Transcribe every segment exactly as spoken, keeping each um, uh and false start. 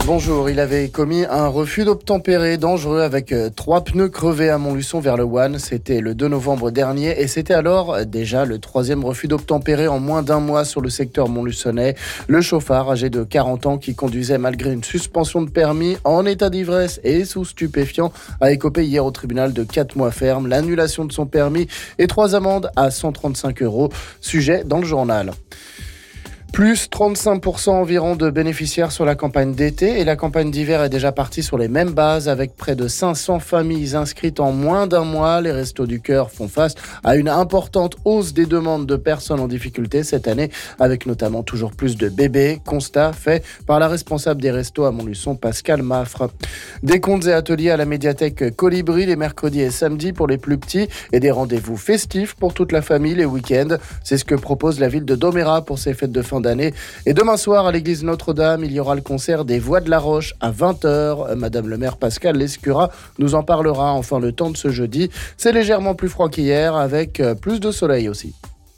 Bonjour, il avait commis un refus d'obtempérer dangereux avec euh, trois pneus crevés à Montluçon vers le One. C'était le deux novembre dernier et c'était alors euh, déjà le troisième refus d'obtempérer en moins d'un mois sur le secteur montluçonnais. Le chauffard, âgé de quarante ans, qui conduisait malgré une suspension de permis en état d'ivresse et sous stupéfiant, a écopé hier au tribunal de quatre mois ferme, l'annulation de son permis et trois amendes à cent trente-cinq euros. Sujet dans le journal. Plus trente-cinq pour cent environ de bénéficiaires sur la campagne d'été et la campagne d'hiver est déjà partie sur les mêmes bases avec près de cinq cents familles inscrites en moins d'un mois. Les Restos du Cœur font face à une importante hausse des demandes de personnes en difficulté cette année avec notamment toujours plus de bébés. Constat fait par la responsable des Restos à Montluçon, Pascal Maffre. Des comptes et ateliers à la médiathèque Colibri les mercredis et samedis pour les plus petits et des rendez-vous festifs pour toute la famille les week-ends. C'est ce que propose la ville de Domérat pour ses fêtes de fin d'année. Et demain soir, à l'église Notre-Dame, il y aura le concert des Voix de la Roche à vingt heures. Madame le maire Pascal Lescura nous en parlera. Enfin, le temps de ce jeudi, c'est légèrement plus froid qu'hier, avec plus de soleil aussi.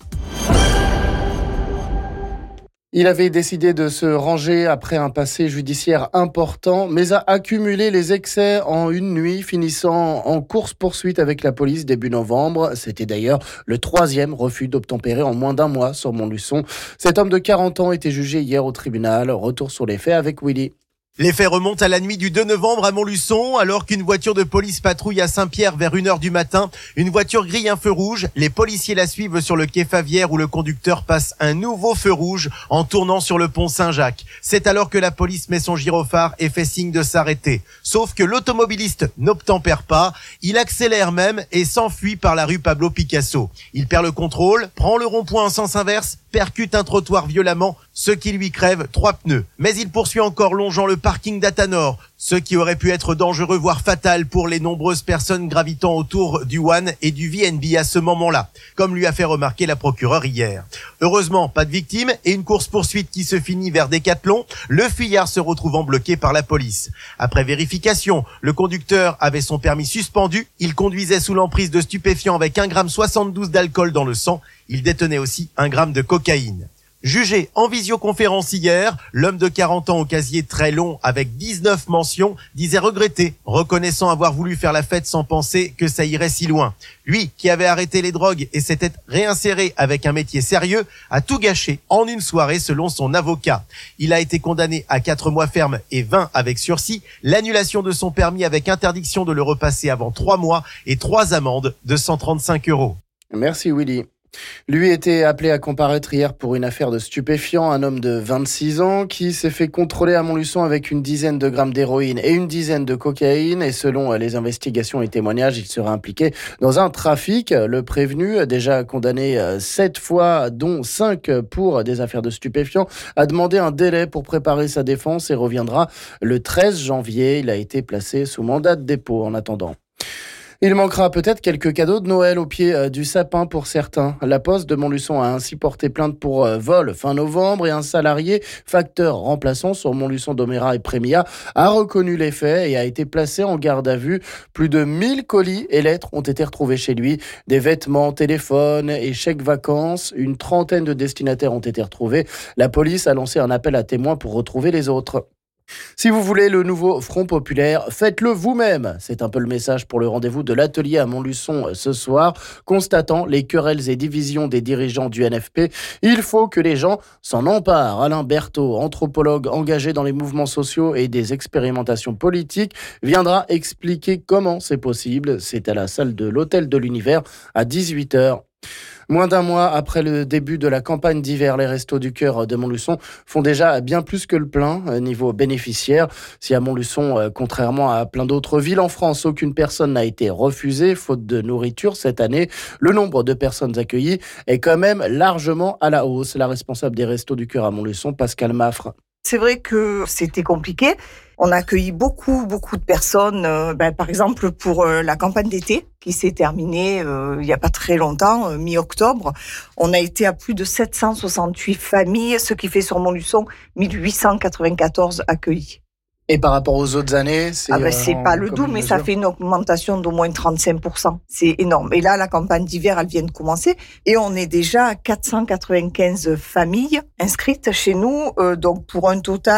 Il avait décidé de se ranger après un passé judiciaire important, mais a accumulé les excès en une nuit, finissant en course-poursuite avec la police début novembre. C'était d'ailleurs le troisième refus d'obtempérer en moins d'un mois sur Montluçon. Cet homme de quarante ans était jugé hier au tribunal. Retour sur les faits avec Willy. Les faits remontent à la nuit du deux novembre à Montluçon, alors qu'une voiture de police patrouille à Saint-Pierre vers une heure du matin. Une voiture grille un feu rouge. Les policiers la suivent sur le quai Favière où le conducteur passe un nouveau feu rouge en tournant sur le pont Saint-Jacques. C'est alors que la police met son gyrophare et fait signe de s'arrêter. Sauf que l'automobiliste n'obtempère pas. Il accélère même et s'enfuit par la rue Pablo Picasso. Il perd le contrôle, prend le rond-point en sens inverse, percute un trottoir violemment, ce qui lui crève trois pneus. Mais il poursuit encore longeant le parking d'Atanor, ce qui aurait pu être dangereux voire fatal pour les nombreuses personnes gravitant autour du One et du V N B à ce moment-là, comme lui a fait remarquer la procureure hier. Heureusement, pas de victimes et une course-poursuite qui se finit vers Décathlon, le fuyard se retrouvant bloqué par la police. Après vérification, le conducteur avait son permis suspendu, il conduisait sous l'emprise de stupéfiants avec un virgule soixante-douze grammes d'alcool dans le sang, il détenait aussi un gramme de cocaïne. Jugé en visioconférence hier, l'homme de quarante ans au casier très long avec dix-neuf mentions disait regretter, reconnaissant avoir voulu faire la fête sans penser que ça irait si loin. Lui, qui avait arrêté les drogues et s'était réinséré avec un métier sérieux, a tout gâché en une soirée selon son avocat. Il a été condamné à quatre mois ferme et vingt avec sursis, l'annulation de son permis avec interdiction de le repasser avant trois mois et trois amendes de cent trente-cinq euros. Merci Willy. Lui était appelé à comparaître hier pour une affaire de stupéfiants, un homme de vingt-six ans qui s'est fait contrôler à Montluçon avec une dizaine de grammes d'héroïne et une dizaine de cocaïne. Et selon les investigations et témoignages, il serait impliqué dans un trafic. Le prévenu, déjà condamné sept fois, dont cinq pour des affaires de stupéfiants, a demandé un délai pour préparer sa défense et reviendra le treize janvier. Il a été placé sous mandat de dépôt en attendant. Il manquera peut-être quelques cadeaux de Noël au pied du sapin pour certains. La Poste de Montluçon a ainsi porté plainte pour vol fin novembre et un salarié, facteur remplaçant sur Montluçon, Domérat et Prémia, a reconnu les faits et a été placé en garde à vue. Plus de mille colis et lettres ont été retrouvés chez lui. Des vêtements, téléphones et chèques vacances. Une trentaine de destinataires ont été retrouvés. La police a lancé un appel à témoins pour retrouver les autres. Si vous voulez le nouveau Front Populaire, faites-le vous-même. C'est un peu le message pour le rendez-vous de l'atelier à Montluçon ce soir. Constatant les querelles et divisions des dirigeants du N F P, il faut que les gens s'en emparent. Alain Berthaud, anthropologue engagé dans les mouvements sociaux et des expérimentations politiques, viendra expliquer comment c'est possible. C'est à la salle de l'Hôtel de l'Univers à dix-huit heures. Moins d'un mois après le début de la campagne d'hiver, les Restos du Cœur de Montluçon font déjà bien plus que le plein niveau bénéficiaire. Si à Montluçon, contrairement à plein d'autres villes en France, aucune personne n'a été refusée faute de nourriture cette année, le nombre de personnes accueillies est quand même largement à la hausse. La responsable des Restos du Cœur à Montluçon, Pascal Maffre. C'est vrai que c'était compliqué. On a accueilli beaucoup, beaucoup de personnes, euh, ben, par exemple pour euh, la campagne d'été qui s'est terminée euh, il n'y a pas très longtemps, euh, mi-octobre. On a été à plus de sept cent soixante-huit familles, ce qui fait sur Montluçon mille huit cent quatre-vingt-quatorze accueillis. Et par rapport aux autres années, c'est... Ah ben, c'est euh, pas le double, mais ça fait une augmentation d'au moins trente-cinq pour cent. C'est énorme. Et là, la campagne d'hiver, elle vient de commencer. Et on est déjà à quatre cent quatre-vingt-quinze familles inscrites chez nous. Euh, donc, pour un total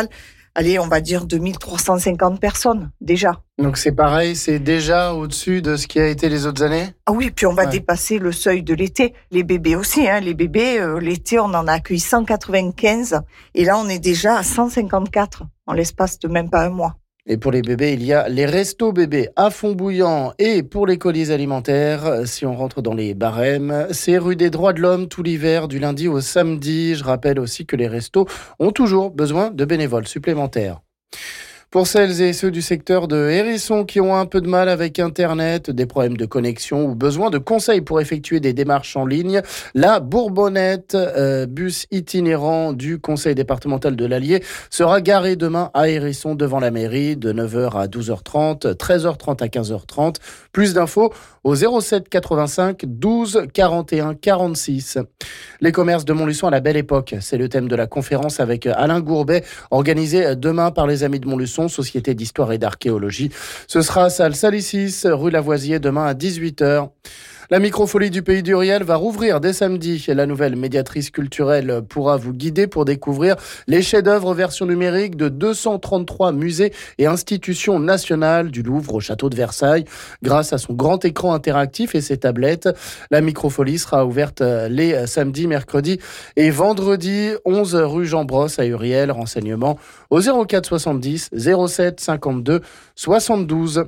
allez, on va dire deux mille trois cent cinquante personnes déjà. Donc c'est pareil, c'est déjà au-dessus de ce qui a été les autres années ? Ah oui, puis on va Ouais. dépasser le seuil de l'été. Les bébés aussi, hein. Les bébés, euh, l'été, on en a accueilli cent quatre-vingt-quinze. Et là, on est déjà à cent cinquante-quatre en l'espace de même pas un mois. Et pour les bébés, il y a les restos bébés à fond bouillant. Et pour les colis alimentaires, si on rentre dans les barèmes, c'est rue des Droits de l'Homme tout l'hiver, du lundi au samedi. Je rappelle aussi que les restos ont toujours besoin de bénévoles supplémentaires. Pour celles et ceux du secteur de Hérisson qui ont un peu de mal avec Internet, des problèmes de connexion ou besoin de conseils pour effectuer des démarches en ligne, la Bourbonnette, euh, bus itinérant du conseil départemental de l'Allier, sera garé demain à Hérisson devant la mairie de neuf heures à douze heures trente, treize heures trente à quinze heures trente. Plus d'infos au zéro sept quatre-vingt-cinq douze quarante et un quarante-six. Les commerces de Montluçon à la belle époque, c'est le thème de la conférence avec Alain Gourbet, organisée demain par les Amis de Montluçon, Société d'histoire et d'archéologie. Ce sera à salle Salicis, rue Lavoisier, demain à dix-huit heures. La microfolie du Pays du Riel va rouvrir dès samedi. La nouvelle médiatrice culturelle pourra vous guider pour découvrir les chefs-d'œuvre version numérique de deux cent trente-trois musées et institutions nationales, du Louvre au château de Versailles. Grâce à son grand écran interactif et ses tablettes, la microfolie sera ouverte les samedis, mercredis et vendredis, onze rue Jean Brosse à Uriel. Renseignements au zéro quatre soixante-dix zéro sept cinquante-deux soixante-douze.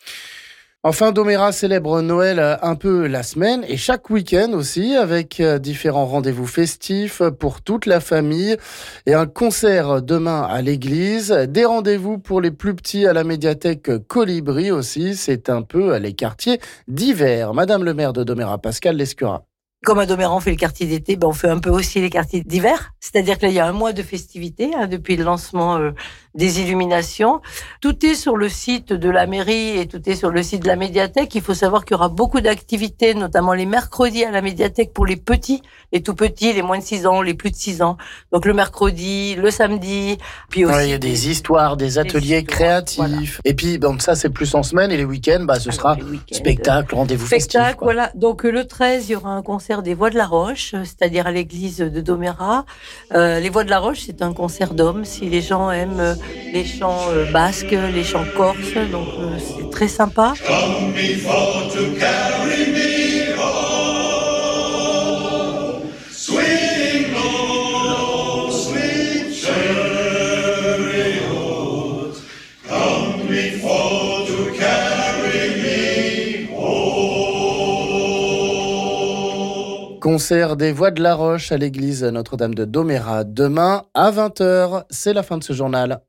Enfin, Domérat célèbre Noël un peu la semaine et chaque week-end aussi, avec différents rendez-vous festifs pour toute la famille et un concert demain à l'église. Des rendez-vous pour les plus petits à la médiathèque Colibri aussi. C'est un peu les quartiers d'hiver. Madame le maire de Domérat, Pascal Lescura. Comme à Domérat, on fait le quartier d'été, ben on fait un peu aussi les quartiers d'hiver. C'est-à-dire qu'il y a un mois de festivités hein, depuis le lancement euh, des illuminations. Tout est sur le site de la mairie et tout est sur le site de la médiathèque. Il faut savoir qu'il y aura beaucoup d'activités, notamment les mercredis à la médiathèque pour les petits, les tout petits, les moins de six ans, les plus de six ans. Donc le mercredi, le samedi, puis aussi... Ouais, il y a des histoires, des ateliers histoires, créatifs. voilà. Et puis, bon, ça, c'est plus en semaine. Et les week-ends, bah, ce Alors, sera les week-ends, spectacle, rendez-vous festif. Spectacle, quoi. voilà. Donc euh, le treize, il y aura un concert des Voix de la Roche, euh, c'est-à-dire à l'église de Domérat. Euh, les Voix de la Roche, c'est un concert d'hommes. Si les gens aiment euh, les chants euh, basques, les chants corses, donc euh, c'est très sympa. Come before to carry me home. Swing low, sweet chariot. Come before to carry me home. Concert des Voix de la Roche à l'église Notre-Dame de Domérat. Demain à vingt heures. C'est la fin de ce journal.